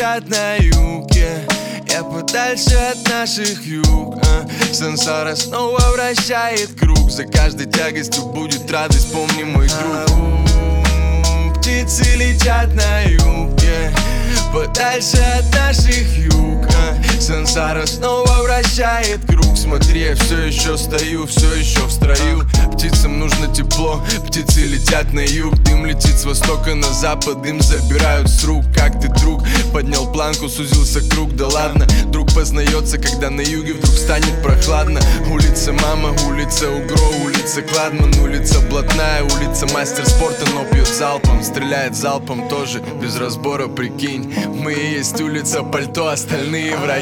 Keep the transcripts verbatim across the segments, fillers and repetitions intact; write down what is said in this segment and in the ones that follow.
летят на юге, я подальше от наших юг. а. Сансара снова вращает круг, за каждой тягостью будет радость, помни, мой друг. Птицы летят на юге, подальше от наших юг. а. Сансара снова вращает круг. Смотри, я все еще стою, все еще в строю. Птицам нужно тепло, птицы летят на юг. Дым летит с востока на запад, дым забирают с рук. Как ты, друг? Поднял планку, сузился круг, да ладно. Друг познается, когда на юге вдруг станет прохладно. Улица Мама, улица Угро, улица Кладман, улица Блатная, улица мастер спорта, но пьет залпом. Стреляет залпом тоже, без разбора, прикинь. Мы и есть улица Пальто, остальные враги.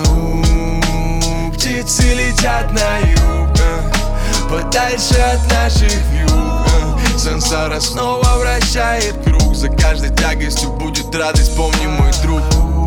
Птицы летят на юг, подальше от наших вьюг. Сансара снова вращает круг, за каждой тягостью будет радость, помни, мой друг.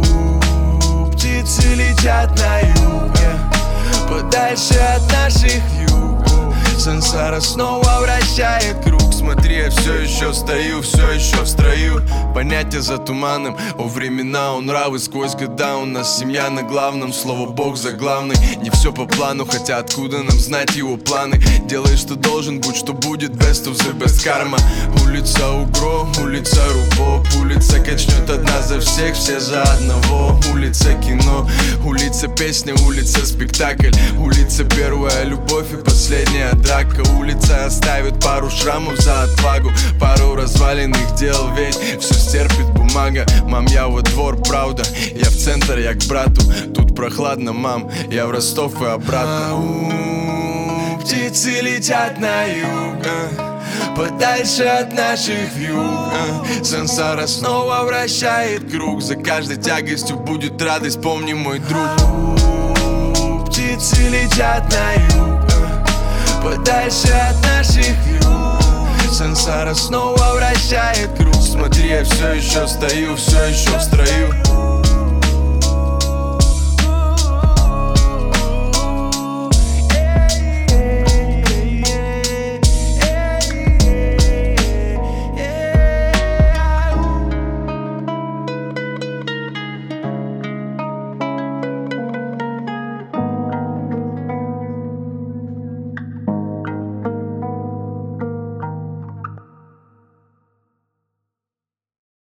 Птицы летят на юг, подальше от наших вьюг. Сансара снова вращает круг. Смотри, я все еще стою, все еще в строю. Понятия за туманом, о времена, о нравы сквозь года. У нас семья на главном, слово Бог за главный. Не все по плану, хотя откуда нам знать его планы? Делай, что должен, будь что будет, best of the best karma. Улица Угро, улица Рубоп, улица качнет одна за всех, все за одного. Улица кино, улица песня, улица спектакль. Улица первая любовь и последняя драка. Улица оставит пару шрамов за отвагу, пару разваленных дел, ведь все стерпит бумага. Мам, я во двор, правда, я в центр, я к брату. Тут прохладно, мам, я в Ростов и обратно. А-у-у, птицы летят на юг, подальше от наших вьюг. Сансара снова вращает круг, за каждой тягостью будет радость, помни, мой друг. А-у-у, птицы летят на юг, подальше от наших вьюг. Сансара снова вращает круг. Смотри, я все еще стою, все еще в строю.